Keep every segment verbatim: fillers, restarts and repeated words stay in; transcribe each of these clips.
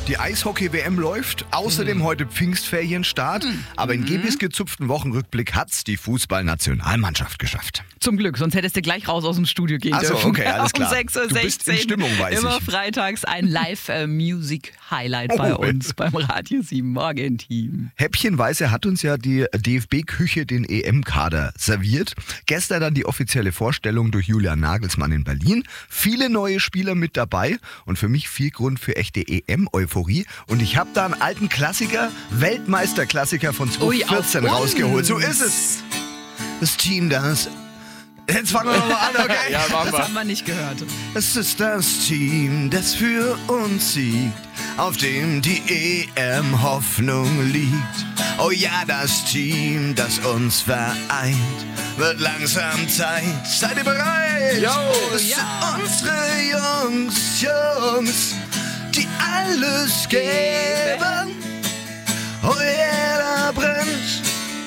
Die Eishockey-W M läuft, außerdem mhm. heute Pfingstferienstart, mhm. aber in G B S gezupften Wochenrückblick hat's die Fußballnationalmannschaft geschafft. Zum Glück, sonst hättest du gleich raus aus dem Studio gehen Ach so, dürfen. okay, alles klar. Um sechs Uhr sechzehn. Du bist in Stimmung, weiß Immer ich. freitags ein Live-Music-Highlight Oh. bei uns beim Radio sieben Morgen-Team. Häppchenweise hat uns ja die D F B-Küche den E M-Kader serviert. Gestern dann die offizielle Vorstellung durch Julian Nagelsmann in Berlin. Viele neue Spieler mit dabei und für mich viel Grund für echte E M-Euphorie. Und ich habe da einen alten Klassiker, Weltmeisterklassiker von zwanzig vierzehn rausgeholt. So ist es. Das Team, das... Jetzt fangen wir nochmal an, okay? Ja, machen wir. Das haben wir nicht gehört. Es ist das Team, das für uns siegt, auf dem die E M-Hoffnung liegt. Oh ja, das Team, das uns vereint, wird langsam Zeit. Seid ihr bereit? Jo, es ja. sind unsere Jungs, Jungs, die alles geben. Oh ja, da brennt.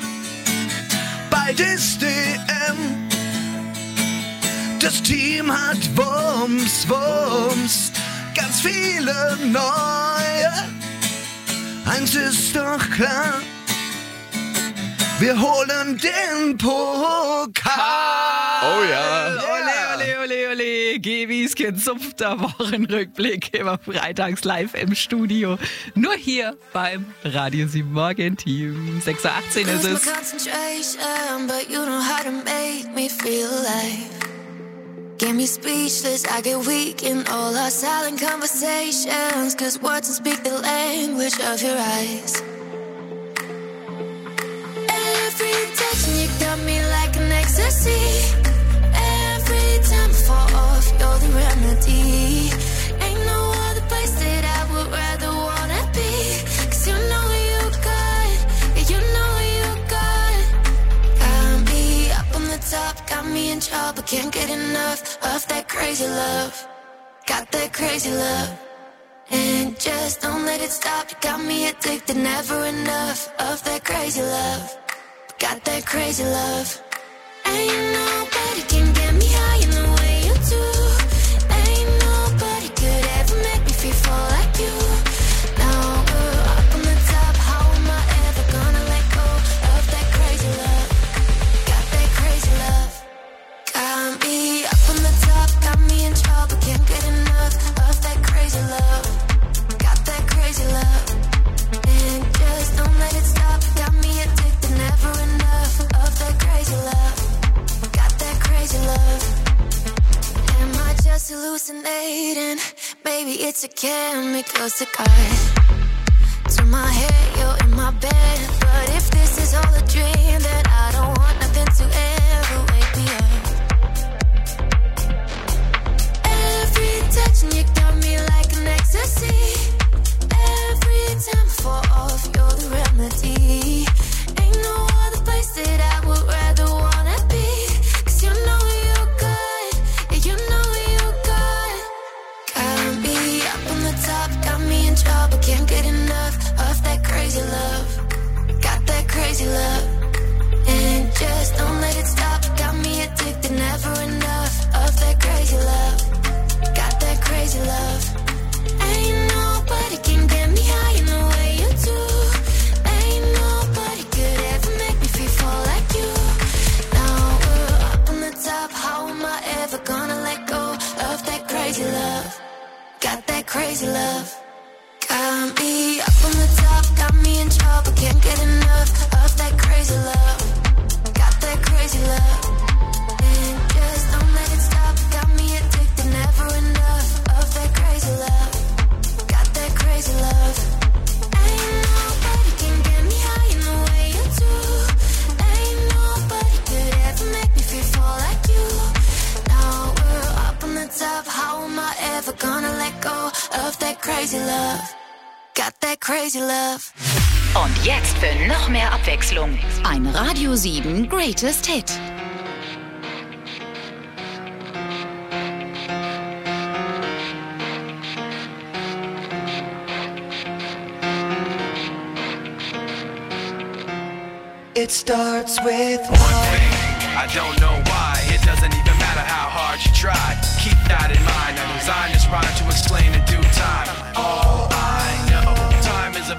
Bald ist D M. Das Team hat Wumms, Wumms, ganz viele neue. Eins ist doch klar, wir holen den Pokal. Oh ja. Ole, ole, ole, ole. Gebis gezupfter Wochenrückblick immer freitags live im Studio. Nur hier beim Radio sieben Morgen Team. sechs Uhr achtzehn ist es. Get me speechless, I get weak in all our silent conversations. Cause words don't speak the language of your eyes. Every touch and you got me like an ecstasy. Every time I fall off, you're the remedy. Ain't no other place that I would rather wanna be. Cause you know you got, yeah, you know you got. Got me up on the top, got me in trouble, can't get enough of that crazy love. Got that crazy love. And just don't let it stop, you got me addicted, never enough of that crazy love. Got that crazy love. Ain't nobody can get me high in the way you do. Ain't nobody could ever make me feel fall like you. Now we're up on the top, how am I ever gonna let go of that crazy love? Got that crazy love. Got me up on the top, got me in trouble, can't get enough of that crazy love. Got that crazy love. And just don't let it stop, got me addicted, never enough of that crazy love. Got that crazy love. Am I just hallucinating? Maybe it's a chemical cigar. To my head, you're in my bed. But if this is all a dream, then I don't want nothing to ever wake me up. Every touch and you got me like an ecstasy. Every time I fall off, you're the remedy. Ain't no other place that I would rather wanna be. Cause you know you got, yeah, you know you got. Got me up on the top, got me in trouble, can't get enough of that crazy love. Got that crazy love. And just don't let it stop, got me addicted, never enough of that crazy love. Got that crazy love. Ain't nobody can get me high in the way you do. Ain't nobody could ever make me feel fall like you. Now we're up on the top, how am I ever gonna let go of that crazy love? Got that crazy love. Got me up on the top, got me in trouble, can't get enough of that crazy love. Got that crazy love. And just don't let it stop, got me addicted, never enough of that crazy love. Got that crazy love. Ain't nobody can get me high in the way you do. Ain't nobody could ever make me feel fall like you. Now we're up on the top, how am I ever gonna let go of that crazy love? Got that crazy love. Und jetzt für noch mehr Abwechslung ein Radio sieben Greatest Hit. It starts with one thing. I don't know why. It doesn't even matter how hard you try. Keep that in mind. I designed this rhyme to explain in due time. All I know.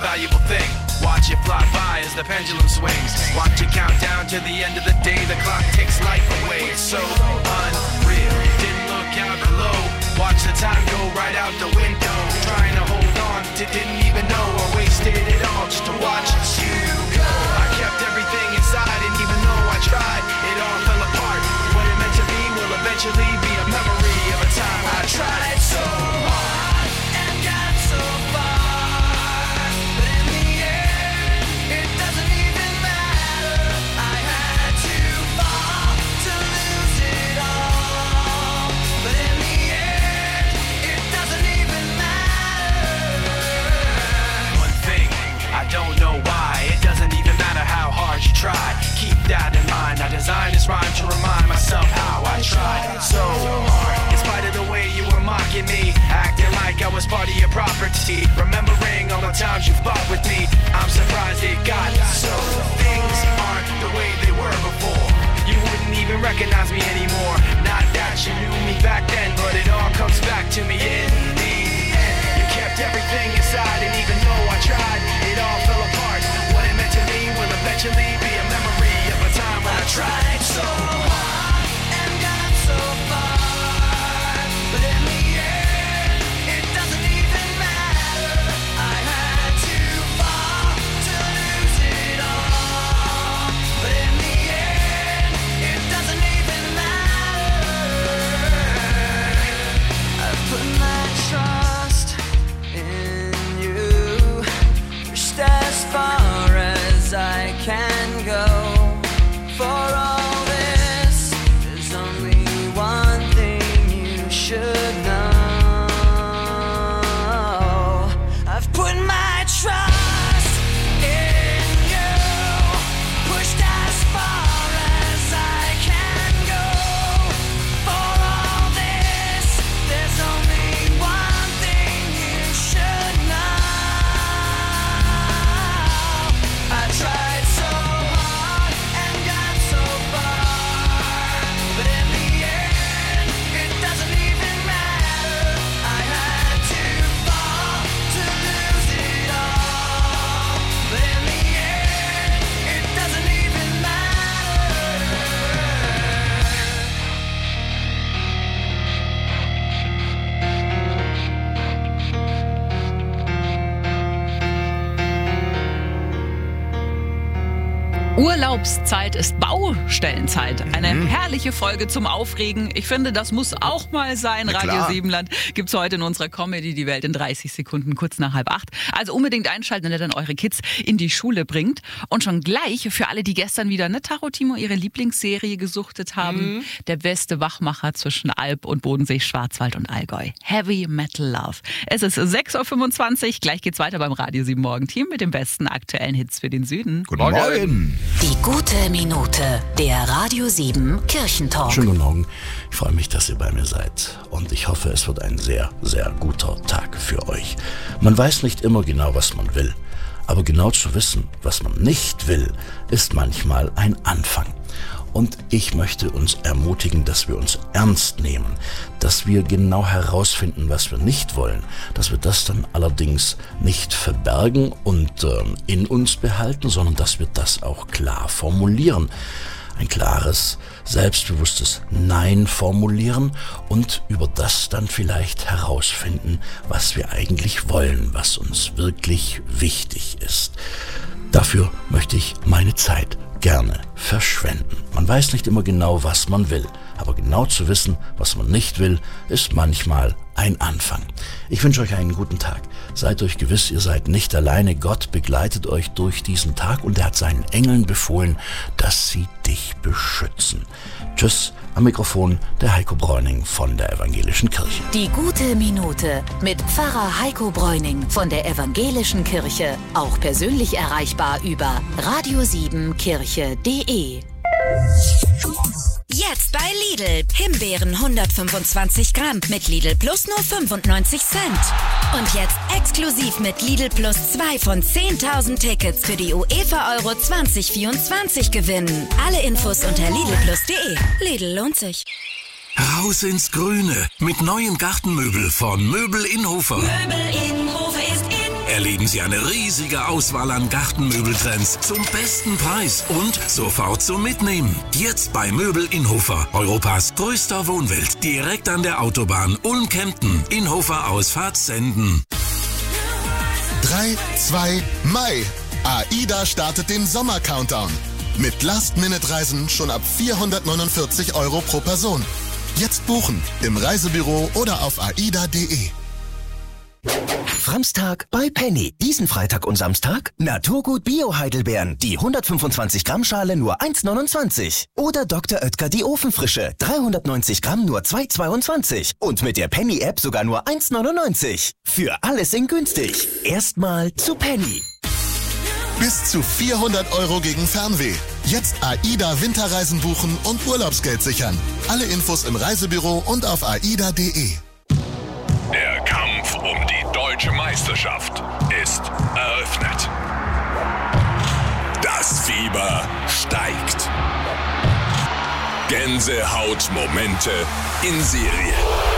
valuable thing. Watch it fly by as the pendulum swings. Watch it count down to the end of the day. The clock takes life away. It's so unreal. Didn't look out below. Watch the time go right out the window. Trying to hold on to didn't even know I wasted it all just to watch you go. I kept everything inside and even though I tried, it all fell apart. What it meant to be will eventually be a memory of a time I tried so hard and got so far. But in the end, it doesn't even matter. I had to fall to lose it all. But in the end, it doesn't even matter. One thing, I don't know why. It doesn't even matter how hard you try. Keep that in mind. I designed this rhyme to remind myself how I tried so hard. In spite of the way you were mocking me, acting like I was part of your property. Remembering all the times you fought with me, I'm surprised it got so. Things aren't the way they were before. You wouldn't even recognize me anymore. Not that you knew me back then, but it all comes back to me in the end. You kept everything inside, and even though I tried, it all fell apart. What it meant to me will eventually be a memory of a time when I tried so hard and got so far. But in the end, it doesn't even matter. I had to fall to lose it all. But in the end, it doesn't even matter. I've put my trust in you, pushed as far as I can go. For all this, there's only one thing you should know. I've put my trust in you, pushed as far as I can go. For all this, there's only one thing you should know. I tried so hard and got so far, but in the end, it doesn't even matter. I had to fall to lose it all, but in the end, it doesn't even matter. Urlaubszeit ist Baustellenzeit. Eine herrliche Folge zum Aufregen. Ich finde, das muss auch mal sein. Na Radio klar. Siebenland gibt's heute in unserer Comedy Die Welt in dreißig Sekunden, kurz nach halb acht. Also unbedingt einschalten, wenn ihr dann eure Kids in die Schule bringt. Und schon gleich für alle, die gestern wieder, ne, Tacho Timo, ihre Lieblingsserie gesuchtet haben. Der beste Wachmacher zwischen Alp und Bodensee, Schwarzwald und Allgäu. Heavy Metal Love. Es ist sechs Uhr fünfundzwanzig. Gleich geht's weiter beim Radio Sieben Morgen-Team mit den besten aktuellen Hits für den Süden. Guten Morgen. Die gute Minute, der Radio sieben Kirchentalk. Schönen guten Morgen. Ich freue mich, dass ihr bei mir seid. Und ich hoffe, es wird ein sehr, sehr guter Tag für euch. Man weiß nicht immer genau, was man will. Aber genau zu wissen, was man nicht will, ist manchmal ein Anfang. Und ich möchte uns ermutigen, dass wir uns ernst nehmen, dass wir genau herausfinden, was wir nicht wollen, dass wir das dann allerdings nicht verbergen und äh, in uns behalten, sondern dass wir das auch klar formulieren. Ein klares, selbstbewusstes Nein formulieren und über das dann vielleicht herausfinden, was wir eigentlich wollen, was uns wirklich wichtig ist. Dafür möchte ich meine Zeit gerne verschwenden. Man weiß nicht immer genau, was man will, aber genau zu wissen, was man nicht will, ist manchmal ein Anfang. Ich wünsche euch einen guten Tag. Seid euch gewiss, ihr seid nicht alleine. Gott begleitet euch durch diesen Tag und er hat seinen Engeln befohlen, dass sie dich beschützen. Tschüss, am Mikrofon der Heiko Bräuning von der Evangelischen Kirche. Die gute Minute mit Pfarrer Heiko Bräuning von der Evangelischen Kirche. Auch persönlich erreichbar über radio sieben kirche punkt de. Jetzt bei Lidl. Himbeeren hundertfünfundzwanzig Gramm mit Lidl Plus nur fünfundneunzig Cent. Und jetzt exklusiv mit Lidl Plus zwei von zehntausend Tickets für die UEFA Euro zwanzig vierundzwanzig gewinnen. Alle Infos unter lidl plus punkt de. Lidl lohnt sich. Raus ins Grüne mit neuen Gartenmöbel von Möbel Innhofer. Möbel in Hofe ist in. erleben Sie eine riesige Auswahl an Gartenmöbeltrends zum besten Preis und sofort zum Mitnehmen. Jetzt bei Möbel Inhofer, Europas größter Wohnwelt, direkt an der Autobahn Ulm-Kempten, Inhofer Ausfahrt Senden. drei, zwei, Mai. AIDA startet den Sommer-Countdown. Mit Last-Minute-Reisen schon ab vierhundertneunundvierzig Euro pro Person. Jetzt buchen im Reisebüro oder auf aida punkt de. Framstag bei Penny. Diesen Freitag und Samstag Naturgut Bio-Heidelbeeren. Die hundertfünfundzwanzig Gramm Schale nur eins neunundzwanzig. Oder Doktor Oetker die Ofenfrische. dreihundertneunzig Gramm nur zwei zweiundzwanzig. Und mit der Penny-App sogar nur eins neunundneunzig. Für alles in günstig. Erstmal zu Penny. Bis zu vierhundert Euro gegen Fernweh. Jetzt AIDA Winterreisen buchen und Urlaubsgeld sichern. Alle Infos im Reisebüro und auf aida punkt de. Der Kampf um die deutsche Meisterschaft ist eröffnet. Das Fieber steigt. Gänsehautmomente in Serie.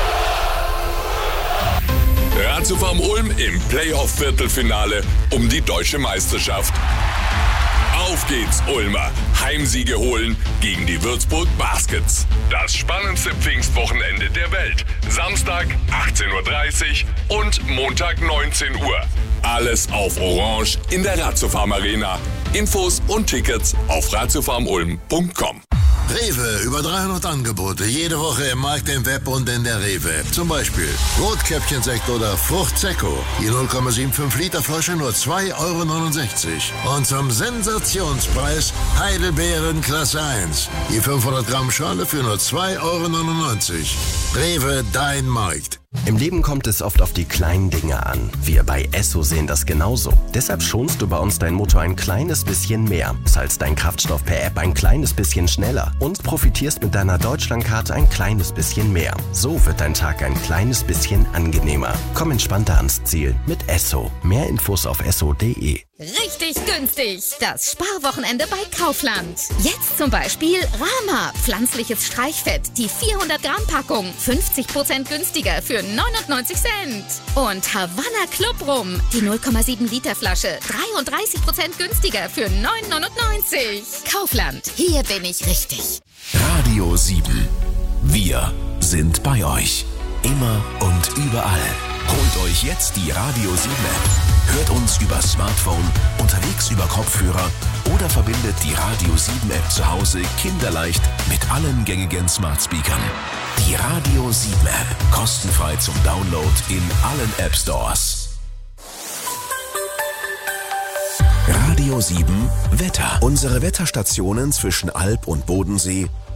Ratiofarm Ulm im Playoff-Viertelfinale um die deutsche Meisterschaft. Auf geht's, Ulmer. Heimsiege holen gegen die Würzburg Baskets. Das spannendste Pfingstwochenende der Welt. Samstag achtzehn Uhr dreißig und Montag neunzehn Uhr. Alles auf Orange in der Ratiofarm Arena. Infos und Tickets auf ratiofarm ulm punkt com. Rewe, über dreihundert Angebote, jede Woche im Markt, im Web und in der Rewe. Zum Beispiel Rotkäppchensekt oder Frucht Secco. Die null Komma fünfundsiebzig Liter Flasche nur zwei Euro neunundsechzig. Und zum Sensationspreis Heidelbeeren Klasse eins. Die fünfhundert Gramm Schale für nur zwei Euro neunundneunzig. Rewe, dein Markt. Im Leben kommt es oft auf die kleinen Dinge an. Wir bei Esso sehen das genauso. Deshalb schonst du bei uns dein Motor ein kleines bisschen mehr, zahlst deinen Kraftstoff per App ein kleines bisschen schneller und profitierst mit deiner Deutschlandkarte ein kleines bisschen mehr. So wird dein Tag ein kleines bisschen angenehmer. Komm entspannter ans Ziel mit Esso. Mehr Infos auf esso punkt de. Richtig günstig. Das Sparwochenende bei Kaufland. Jetzt zum Beispiel Rama. Pflanzliches Streichfett. Die vierhundert Gramm Packung. fünfzig Prozent günstiger für neunundneunzig Cent. Und Havanna Club Rum. Die null Komma sieben Liter Flasche. dreiunddreißig Prozent günstiger für neun neunundneunzig. Kaufland. Hier bin ich richtig. Radio sieben. Wir sind bei euch. Immer und überall. Holt euch jetzt die Radio sieben App. Hört uns über Smartphone, unterwegs über Kopfhörer oder verbindet die Radio sieben App zu Hause kinderleicht mit allen gängigen Smart Speakern. Die Radio sieben App. Kostenfrei zum Download in allen App Stores. Radio sieben Wetter. Unsere Wetterstationen zwischen Alb und Bodensee